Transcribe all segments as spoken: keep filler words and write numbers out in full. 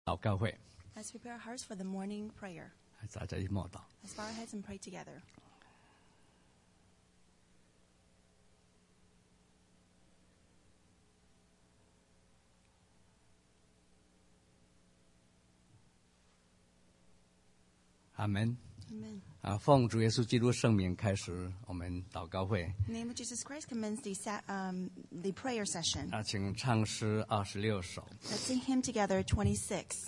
祷告会， Let's prepare our hearts for the morning prayer. 大家一默祷。 Let's bow our heads and pray together. 阿门。 Amen. 啊，奉主耶稣基督圣名开始我们祷告会。 In the name of Jesus Christ, commence the sa- um, the prayer session. 啊，请唱诗二十六首。 Let's sing hymn together, twenty-six.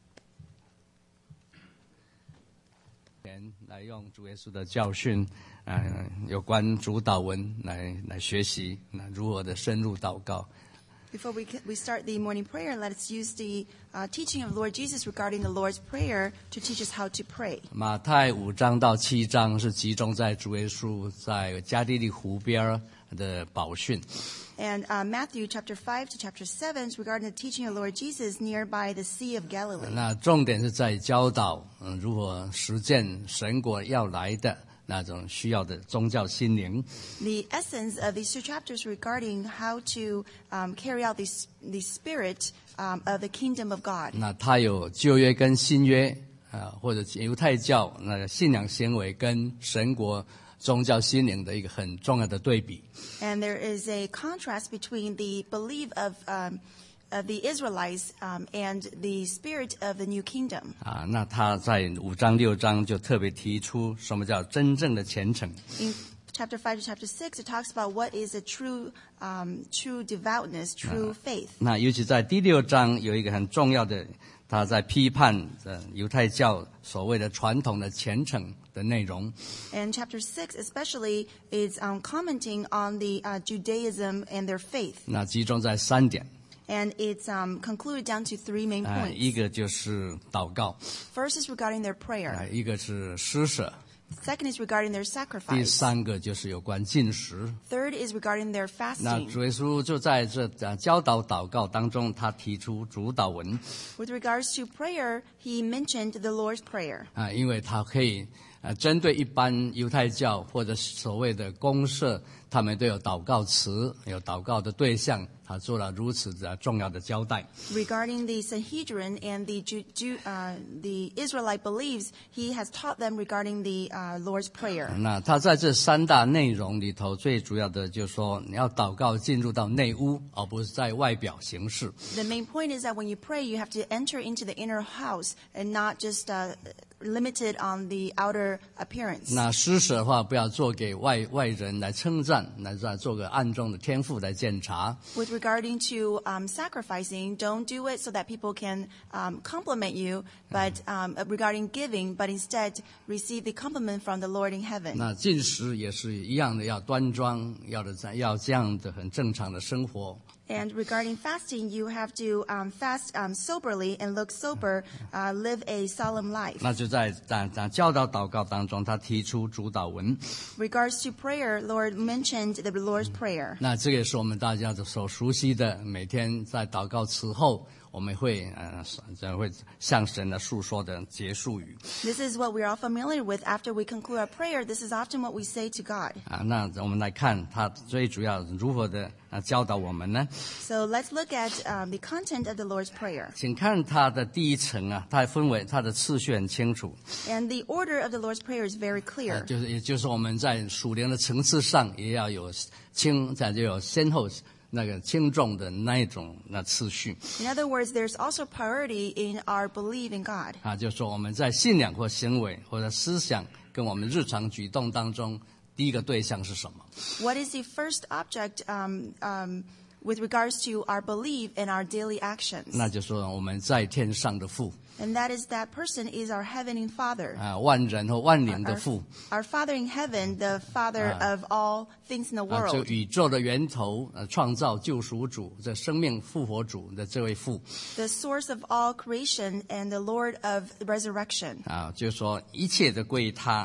前来用主耶稣的教训，呃，有关主祷文来来学习，那如何的深入祷告。 Before we we start the morning prayer, let's use the uh, teaching of Lord Jesus regarding the Lord's Prayer to teach us how to pray. 马太五章到七章是集中在主耶稣在加利利湖边的宝训。 And uh, Matthew chapter five to chapter seven is regarding the teaching of Lord Jesus nearby the Sea of Galilee. 那重点是在教导，嗯，如何实践神国要来的那种需要的宗教心灵。 The essence of these two chapters regarding how to um, carry out the, the spirit um, of the kingdom of God. 那它有旧约跟新约，啊，或者犹太教那个信仰行为跟神国宗教心灵的一个很重要的对比。 And there is a contrast between the belief of, um, of the Israelites um, and the spirit of the new kingdom. 啊，那他在五章六章就特别提出什么叫真正的虔诚。 In chapter five to chapter six, it talks about what is a true, um, true devoutness, true faith. 那尤其在第六章有一个很重要的，他在批判呃犹太教所谓的传统的虔诚的内容。 And chapter six especially is um, commenting on the uh, Judaism and their faith. 那集中在三点， And it's um, concluded down to three main 啊，一 points. 个就是祷告， First is regarding their 啊， prayer. 一个是施舍， Second is regarding their 第 sacrifice. 三个就是有关禁食。 Third is regarding their 那 fasting. 主耶稣就在这呃教导祷告当中，他提出主祷文 With regards to prayer, he mentioned the Lord's Prayer. 啊，因为他可以呃针对一般犹太教或者所谓的公社，他们都有祷告词，有祷告的对象，他做了如此的重要的交代。 Regarding the Sanhedrin and the Ju- Ju- uh, the Israelite beliefs, he has taught them regarding the uh, Lord's Prayer. 那他在这三大内容里头，最主要的就是说，你要祷告进入到内屋，而不是在外表行事。 The main point is that when you pray, you have to enter into the inner house and not just uh, limited on the outer appearance. 那施舍的话，不要做给外外人来称赞，来再做个暗中的天赋来检查。 With regarding to um, sacrificing, don't do it so that people can um, compliment you, but um, regarding giving, but instead receive the compliment from the Lord in heaven. 那进食也是一样的，要端庄，要的要这样的很正常的生活。 And regarding fasting, you have to um, fast um, soberly and look sober, uh, live a solemn life. 那就在在在教导祷告当中，他提出主祷文。 Regards to prayer, Lord mentioned the Lord's Prayer. 那这个也是我们大家所熟悉的，每天在祷告词后，我们会呃这会向神的诉说的结束语 This is what we're all familiar with. After we conclude our prayer, this is often what we say to God. 啊。那我们来看他最主要如何的啊教导我们呢？ So let's look at um, the content of the Lord's Prayer. 请看它的第一层啊，它分为它的次序很清楚， And the order of the Lord's Prayer is very 呃 clear. 就是也就是我们在属灵的层次上也要有轻，在就有先后那个轻重的那一种那次序 In other words, there's also priority in our belief in God. 啊，就是说我们在信仰或行为或者思想跟我们日常举动当中，第一个对象是什么？ What is the first object um, um, with regards to our belief and our daily actions? 那就是说我们在天上的父 And that is that person is our heavenly Father. 啊，万人和万灵的 Our, 父 our Father in heaven, the Father of all things in the 啊，这 world. 宇宙的源头，呃，创造救赎主，这生命复活主的这位父 The source of all creation and the Lord of resurrection. 啊，就是说一切的归他。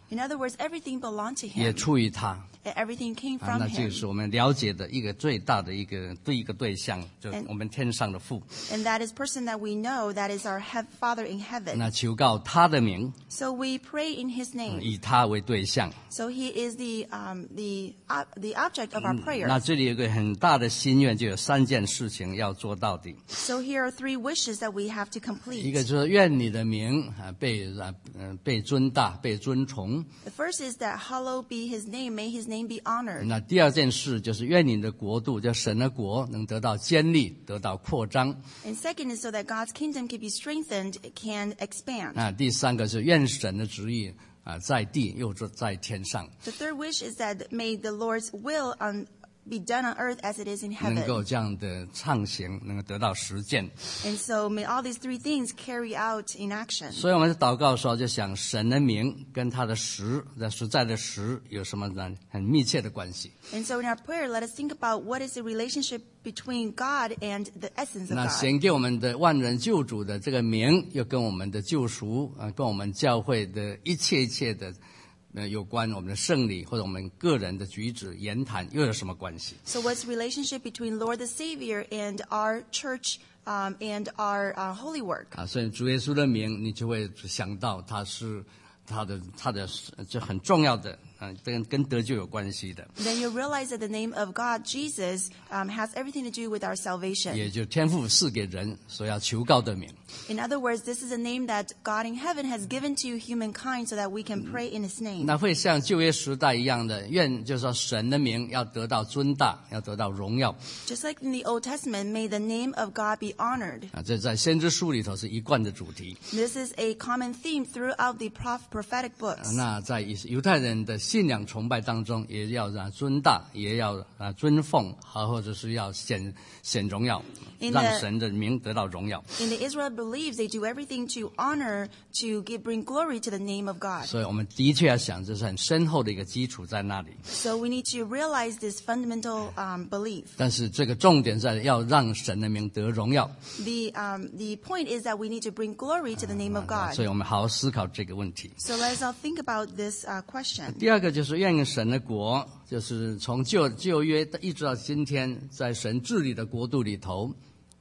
In other words, everything belonged to 也 him. 出于他。 And everything came 啊， from 那这 him. 个是我们了解的一个最大的一个对一个对象，就 And- 我们天上的父。 And that is person that we know, that is our he- Father in heaven. 那求告他的名， So we pray in his name. 以他为对象。 So he is the um, the uh, the object of our 那 prayer. 这里有个很大的心愿，就有三件事情要做到底。 So here are three wishes that we have to 一个 complete. 就是愿你的名啊被啊呃被尊大、被尊崇。 The first is that hallowed be his name, may his name be honored. 那第二件事就是愿你的国度，叫神的国，能得到坚立，得到扩张。 And second is so that God's kingdom can be strengthened, can expand. 那第三个是愿神的旨意啊在地，又在天上， The third wish is that may the Lord's will on, be done on earth as it is in 能够 heaven. 这样的畅行，能够得到实践。 And so may all these three things carry out in action. 所以我们在祷告的时候，就想神的名跟他的实的实在的实有什么呢？很密切的关系。 And so in our prayer, let us think about what is the relationship between God and the essence of 那 God. 神给我们的万人救主的这个名，又跟我们的救赎啊，跟我们教会的一切一切的呃有关我们的圣礼或者我们个人的举止言谈又有什么关系？ So what's the relationship between Lord the Savior and our church um, and our uh, holy work? 啊，所以主耶稣的名，你就会想到他是他的他的这很重要的啊，跟跟得救有关系的， Then you realize that the name of God, Jesus, um, has everything to do with our salvation. 也就天父赐给人所要求告的名。 In other words, this is a name that God in heaven has given to humankind so that we can pray in his name. 那会像旧约时代一样的，愿就是说神的名要得到尊大，要得到荣耀 Just like in the Old Testament, may the name of God be honored. 啊，这在先知书里头是一贯的主题。 This is a common theme throughout the proph- prophetic 啊 books. 那在犹太人的信仰崇拜当中，也要让尊大，也要啊尊奉，啊或者是要显显荣耀， In 让 the- 神的名得到荣耀。 In the Israel beliefs, they do everything to honor, to give, bring glory to the name of God. 所以我们的确要想，这是很深厚的一个基础在那里。 So we need to realize this fundamental um, belief. 但是这个重点在要让神的名得荣耀， The um, the point is that we need to bring glory to the name of 啊 God. 所以我们好好思考这个问题。 So let us all think about this uh, question. 第二个就是愿神的国，就是从旧旧约一直到今天，在神治理的国度里头，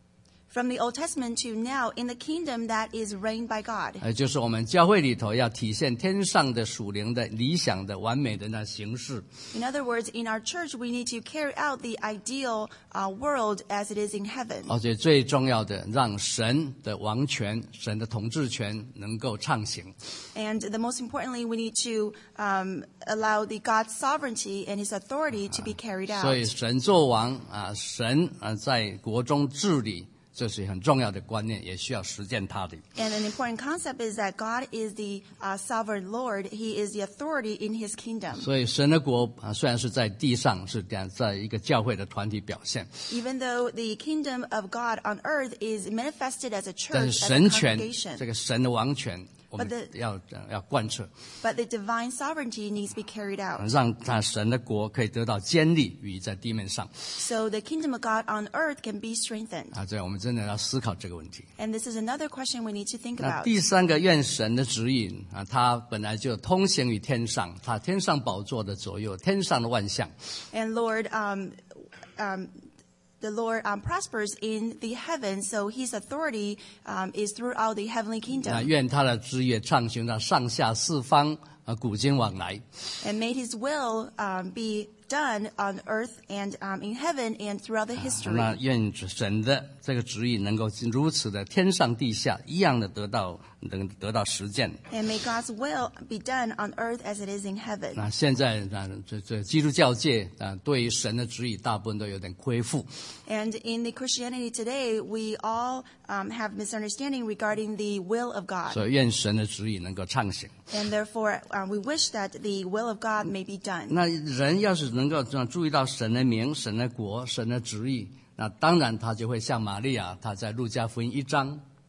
From the Old Testament to now, in the kingdom that is reigned by God. 呃，就是我们教会里头要体现天上的属灵的理想的完美的那形式。 In other words, in our church, we need to carry out the ideal uh, world as it is in heaven. 而且最重要的，让神的王权、神的统治权能够畅行。 And the most importantly, we need to um, allow the God's sovereignty and His authority to be carried 所以 out. 神作王啊，神啊在国中治理，这是很重要的观念，也需要实践它的。 And an important concept is that God is the uh, sovereign Lord. He is the authority in His kingdom. 所以神的国啊，虽然是在地上，是这样在一个教会的团体表现， Even though the kingdom of God on earth is manifested as a 但 church, 是 as a 神权 congregation, 这个神的王权，我们 But the- 要要贯彻， but the divine sovereignty needs to be carried out. 让他神的国可以得到坚立于在地面上 So the kingdom of God on earth can be strengthened. 啊！这我们真的要思考这个问题。 And this is another question we need to think 那 about. 第三个，愿神的指引啊，他本来就通行于天上，他天上宝座的左右，天上的万象。 And Lord, um, um, the Lord um, prospers in the heavens, so His authority um, is throughout the heavenly 啊， kingdom. 愿他的旨意畅行到上下四方啊，古今往来。 And may His will um, be done on earth and um, in heaven and throughout the 那 history. 愿神的这个旨意能够如此的天上地下一样的得到能得到实践。 And may God's will be done on earth as it is in heaven. 那现在啊，这这基督教界啊，对于神的旨意大部分都有点恢复。 And in the Christianity today, we all um, have misunderstanding regarding the will of God. 所以愿神的旨意能够畅行。 And therefore, uh, we wish that the will of God may be done. 那人要是能够这样注意到神的名、神的国、神的旨意，那当然他就会像玛利亚，他在路加福音一章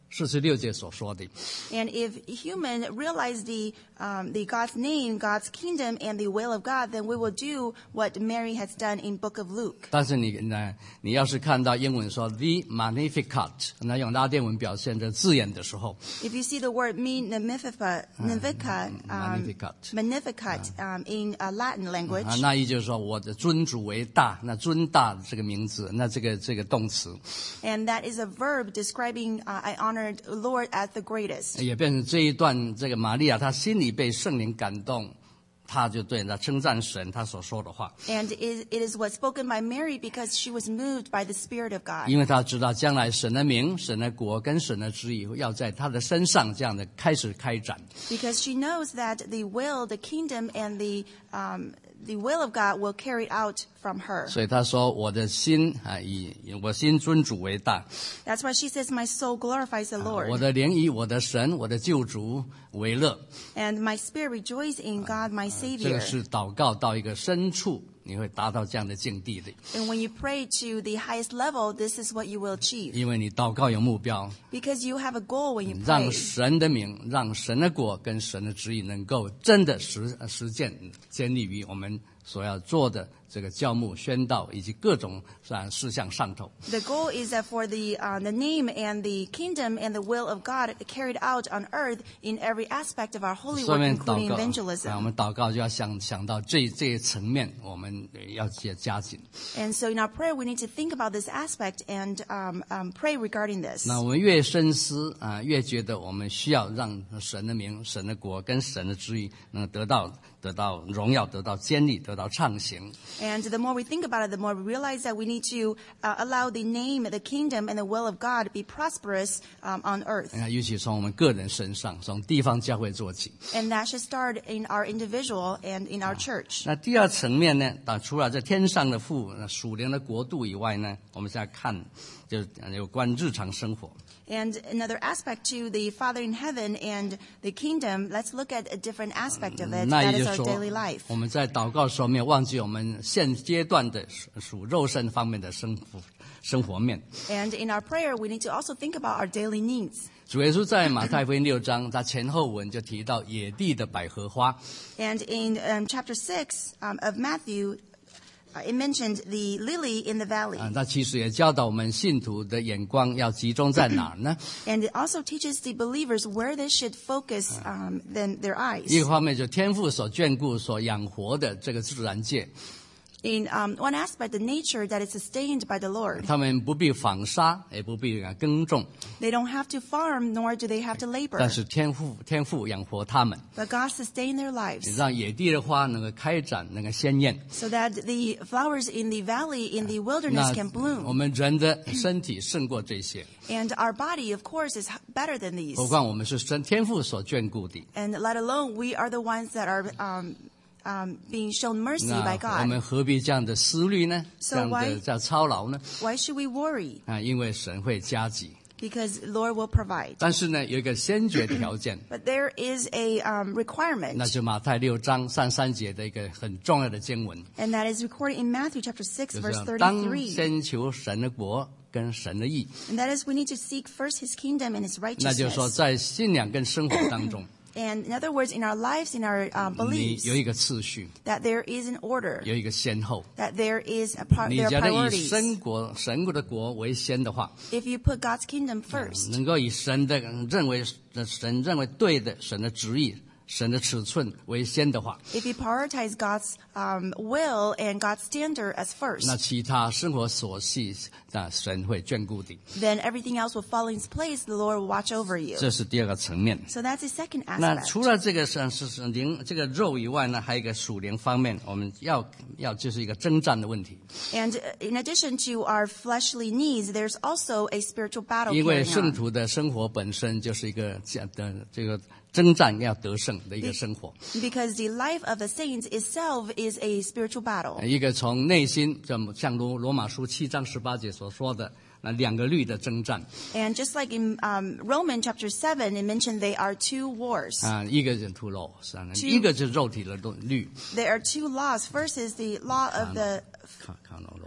四十六节所说的。 And if human realize the um, the God's name, God's kingdom, and the will of God, then we will do what Mary has done in Book of Luke. 但是你呢，你要是看到英文说 the Magnificat， 那用拉丁文表现这字眼的时候， If you see the word me Magnificat, Magnificat, um, Magnificat. Magnificat um, in uh, Latin language, 啊，那意就是说我的尊主为大，那尊大这个名字，那这个这个动词 and that is a verb describing uh, I honored Lord as the greatest. 也变成这一段，这个玛利亚她心里被圣灵感动，她就对她称赞神，她所说的话， And it, it is what's spoken by Mary because she was moved by the Spirit of God. 因为她知道将来神的名、神的国跟神的旨意要在她的身上这样的开始开展。 Because she knows that the will, the kingdom, and the um, the will of God will carry out from her. 所以她说：“我的心啊，以我心尊主为大， That's why she says, "My soul glorifies the 我 Lord, 的灵以我的神、我的救主为乐。” and my spirit rejoices in God, my 这个 Savior." 是祷告到一个深处，你会达到这样的境地的， And when you pray to the highest level, this is what you will achieve. 因为你祷告有目标， Because you have a goal when you 让 pray. 神的名、让神的国跟神的旨意能够真的实实践，建立于我们所要做的这个教牧、宣道以及各种啊事项上头。 The goal is that for the uh, the name and the kingdom and the will of God carried out on earth in every aspect of our holy 所 work, 以 including 祷告，啊，我 evangelism. 们祷告就要想想到这这一层面，我们要加加紧。 And so in our prayer, we need to think about this aspect and um, um, pray regarding this. 那我们越深思啊，越觉得我们需要让神的名、神的国跟神的旨意能得到得到荣耀、得到坚立、得到畅行。 And the more we think about it, the more we realize that we need to uh, allow the name, the kingdom, and the will of God to be prosperous um, on earth. 啊，尤其从我们个人身上，从地方教会做起。 And that should start in our individual and in our church. 那第二层面呢，啊，除了在天上的父、属灵的国度以外呢，我们现在看就有关日常生活。 And another aspect to the Father in heaven and the kingdom, let's look at a different aspect of it. 那 That 也就 is 是 our 说 daily life. 我们在祷告的时候没有忘记我们现阶段的属属肉身方面的生活生活面。 And in our prayer, we need to also think about our daily needs. 主耶稣在马太福音六章，他前后文就提到野地的百合花。 And in um, chapter six um, of Matthew, uh, it mentioned the lily in the valley. 啊，他其实也教导我们信徒的眼光要集中在哪儿呢？ And it also teaches the believers where they should focus um, then their 一 eyes. 个方面就天父所眷顾、所养活的这个自然界， In um, one aspect, the nature that is sustained by the Lord. 他们不必纺纱，也不必啊耕种， They don't have to farm, nor do they have to 但 labor. 是天父天父养活他们， But God sustained their lives 让野地的花能够开展，能够鲜艳。 so that the flowers in the valley, in the wilderness 那 can 我 bloom. 们人的身体胜过这些， And our body, of course, is h- better than these. 何况我们是神天父所眷顾的。 And let alone, we are the ones that are um, um, being shown mercy 那 by 我们 God. 何必这样的思虑呢？ So 这样 why- 的这样操劳呢？ Why should we worry? 啊，因为神会加给。 Because Lord will provide. 但是呢，有一个先决条件， But there is a um, 那 requirement, 就马太六章三三节的一个很重要的经文， and that is recorded in Matthew chapter six, 就 verse 是当 thirty-three. 先求神的国跟神的义。 And that is we need to seek first His kingdom and His 那就是说， righteousness. 在信仰跟生活当中， And in other words, in our lives, in our uh, 你 beliefs, 有一个次序， that there is an order, 有一个先后。 that there is a par- 你 there 觉 are 得以 priorities. 神国、神国的国为先的话， If you put God's kingdom first, 能够以神的认为神认为对的神的旨意、神的尺寸为先的话， if you prioritize God's um, will and God's standard as 那 first, 其他生活琐细，那神会眷顾的。 then everything else will fall in its place. The Lord will watch over you. 这是第二个层面。 So that's the second 那 aspect. 除了这个是是是灵这个肉以外呢，还有一个属灵方面，我们要要就是一个征战的问题。 And uh, in addition to our fleshly needs, there's also a spiritual battle 因为 carrying 圣 on. 徒的生活本身就是一个这样的这个征战要得胜的一个生活， Because the life of the saints itself is a spiritual battle. 一个从内心，像罗罗马书七章十八节所说的那两个律的征战 And just like in um, Romans chapter seven, it mentioned they are two wars. 啊，一个是 two laws， Two- 一个就是肉体的律， There are two laws. First is the law of the 卡卡诺 law，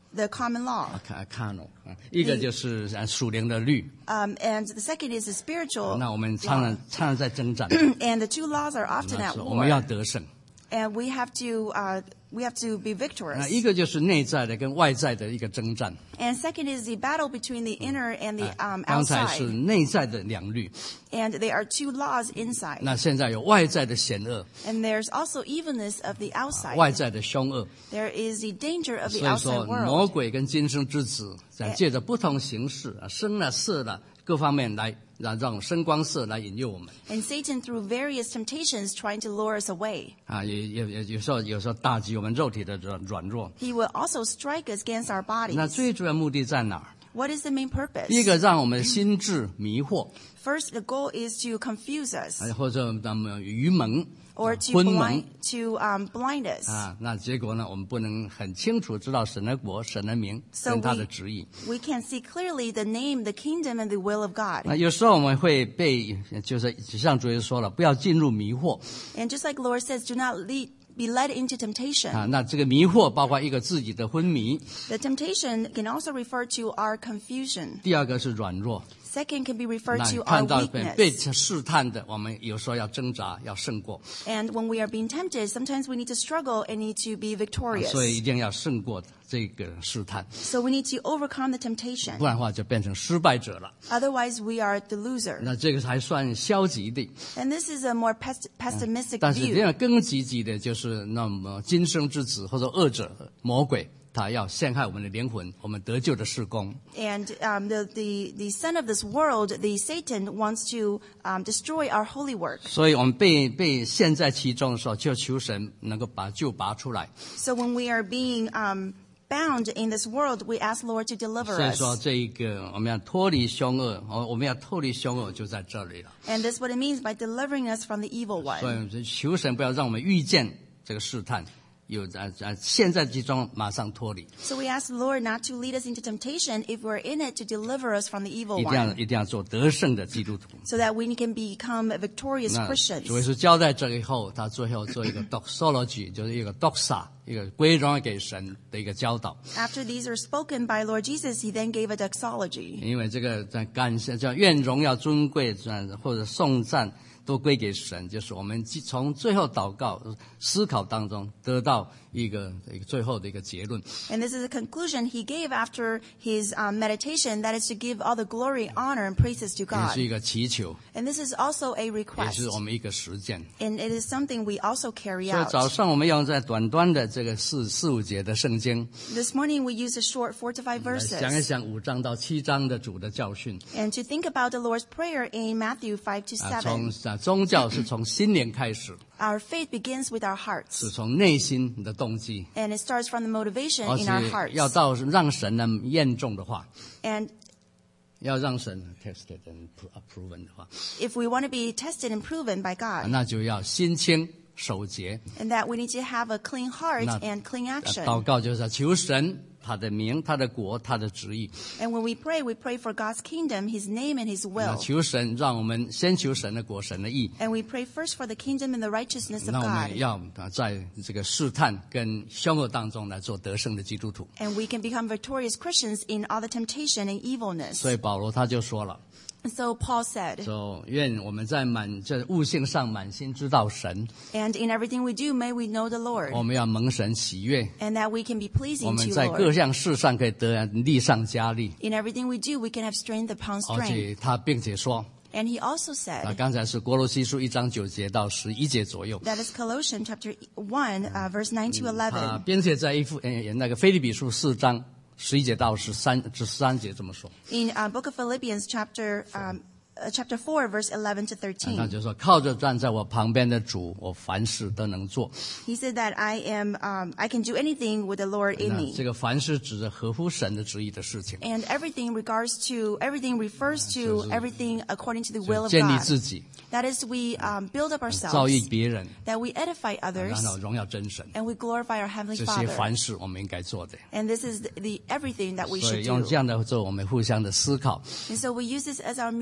the common law. 看看哦，啊一个就是啊属灵的律， Um, and the second is the spiritual 那我们常 law. 常常常在征战， And the two laws are often 那 at 是我们要 war. 得胜。 And we have to, uh, we have to be 那 victorious. 一个就是内在的跟外在的一个征战。 And second is the battle between the inner and the um, 刚才是 outside. 内在的两律， And there are two laws inside. 那现在有外在的险恶， And there's also evilness of the outside. 外在的凶恶。 There is the danger of the 所以说， outside 魔 world. 鬼跟今生之子在借着不同形式啊，生了色了各方面来，让让声光色来引诱我们 And Satan, through various temptations, trying to lure us away. 啊，也也也有时候有时候打击我们肉体的软软弱。 He will also strike us against our 那 bodies. 最主要目的在哪儿？ What is the main purpose? 第一个，让我们心智迷惑， First, the goal is to confuse us 啊或者咱们愚蒙、 or to 昏 blind, 蒙 to um, blind us. 啊。那结果呢，我们不能很清楚知道神的国、神的名 So 跟他的 we, 旨意。 we can see clearly the name, the kingdom, and the will of God. 那有时候我们会被，就是像主耶稣说了，不要进入迷惑 And just like the Lord says, do not lead, be led into temptation. 啊。那这个迷惑包括一个自己的昏迷， The temptation can also refer to our confusion. 第二个是软弱。 Second can be referred 那 to our 看到被 weakness. 试探的，我们有时候要挣扎，要胜过， And when we are being tempted, sometimes we need to struggle and need to be victorious. 所以一定要胜过这个试探， So we need to overcome the temptation. 不然的话就变成失败者了。 Otherwise, we are the loser. 那这个还算消极的， And this is a more pes- pessimistic 但是这 view. 样更积极的就是那么今生之子或者恶者魔鬼，他要陷害我们的灵魂，我们得救的事工。 And um, the, the, the son of this world, the Satan, wants to um, destroy our holy work. 所以我们被被陷在其中的时候，就求神能够把救拔出来。 So when we are being um, bound in this world, we ask Lord to deliver 所以说 us. 这一个我们要脱离凶恶，我我们要脱离凶恶就在这里了。 And that's what it means by delivering us from the evil 所 one. 以求神不要让我们遇见这个试探，有在在陷在其中马上脱离， So we ask the Lord not to lead us into temptation if we're in it, to deliver us from the evil 一定要 one, 一定要做得胜的基督徒。 so that we can become victorious 那 Christians. 主耶稣交代这以后，他最后做一个 doxology， 就是一个 doxa， 一个归荣给神的一个教导。 After these are spoken by Lord Jesus, he then gave a doxology. 因为这个在感谢叫愿荣耀尊贵或者颂赞都归给神，就是我们从最后祷告思考当中得到一个一个最后的一个结论。 And this is a conclusion he gave after his um, meditation, that is to give all the glory, honor, and praises to 也 God. 是一个祈求， And this is also a 也 request. 是我们一个实践。 And it is something we also carry 所以早 out. 上我们用在短短的这个四四五节的圣经 This morning we use a short four to five 来想一 verses. 想五章到七章的主的教训 And to think about the Lord's Prayer in Matthew five to 啊，从 seven. 啊宗教是从心灵开始， Our faith begins with our 是 hearts. 从内心的动机， And it starts from the motivation 而 in our 且 hearts. 要到让神呢验中的话， And 要让神 tested and proven 的话， if we want to be tested and proven by 啊 God, 那就要心清守节。 and that we need to have a clean heart 那 and clean 啊 action. 祷告就是要求神他的名、他的国、他的旨意。 And when we pray, we pray for God's kingdom, His name, and His 那 will. 求神让我们先求神的国、神的义。 And we pray first for the kingdom and the righteousness of 那我 God. 们要啊在这个试探跟凶恶当中来做得胜的基督徒。 And we can become victorious Christians in all the temptation and evilness. 所以保罗他就说了， And so Paul said, 说愿我们在满这悟性上满心知道神， and in everything we do, may we know the Lord, 我们要蒙神喜悦， and that we can be 我 pleasing 们 to 在 Lord. 各项事上可以得力上加力。 In everything we do, we can have strength upon 而 strength. 且他并且说， And he also 啊， said, 刚才是哥罗西书一章九节到十一节左右。 that is Colossians chapter one, uh, verse nine to 啊， eleven. 并且在一副呃那个腓立比书四章十一节到十三十三节这么说， In uh, book of Philippians chapter um, uh, chapter four, verse eleven to 啊那 thirteen. 就是说靠着站在我旁边的主，我凡事都能做。 He said that I am, um, I can do anything with the Lord in 那 me. 这个凡事指着合乎神的旨意的事情， And everything regards to, everything refers to everything according to the 就 will of 建立 God. 自己， That is, we um, build up 造诣 ourselves, 别人， that we edify 然 others, 后荣耀真神。 and we glorify our Heavenly 这些 Father. 凡事我们应该做的。 And this is the, the everything that we 所 should 以用 do. 这样的做，我们互相的思考。 And so we use this as our mutual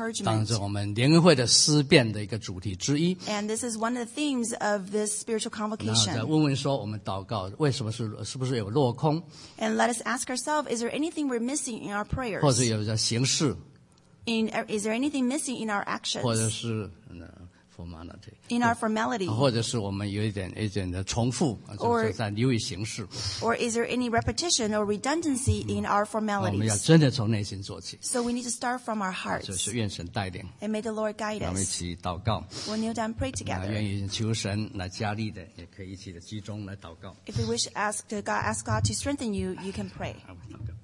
encouragement. 是我们联合会的思辨的一个主题之一。 And this is one of the themes of this spiritual 然后再 convocation. 问问说，我们祷告为什么是是不是有落空， And let us ask ourselves, is there anything we're missing in our 或者 prayers? 有的形式， In, is there anything missing in our 或者 actions? 是嗯 formality， In our formality? 或者是我们有一点一点的重复，就 Or- 是在流于形式。 Or is there any repetition or redundancy in our 我们要 formalities? 真的从内心做起， So we need to start from our 就 hearts. 是愿神带领。 And may the Lord guide 让我们一 us. 起祷告。 We'll kneel down and pray 那 together. 愿意求神来加力的，也可以一起的集中来祷告。 If you wish to ask to God, ask God to strengthen you, you can pray. 好祷告。